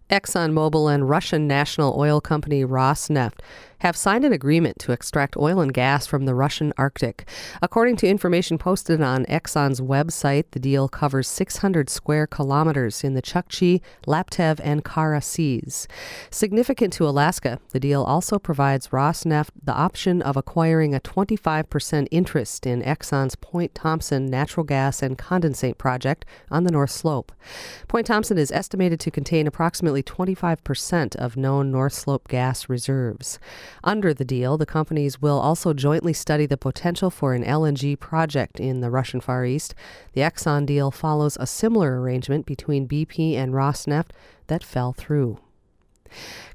ExxonMobil and Russian national oil company Rosneft have signed an agreement to extract oil and gas from the Russian Arctic. According to information posted on Exxon's website, the deal covers 600 square kilometers in the Chukchi, Laptev, and Kara seas. Significant to Alaska, the deal also provides Rosneft the option of acquiring a 25% interest in Exxon's Point Thompson natural gas and condensate project on the North Slope. Point Thompson is estimated to contain approximately 25% of known North Slope gas reserves. Under the deal, the companies will also jointly study the potential for an LNG project in the Russian Far East. The Exxon deal follows a similar arrangement between BP and Rosneft that fell through.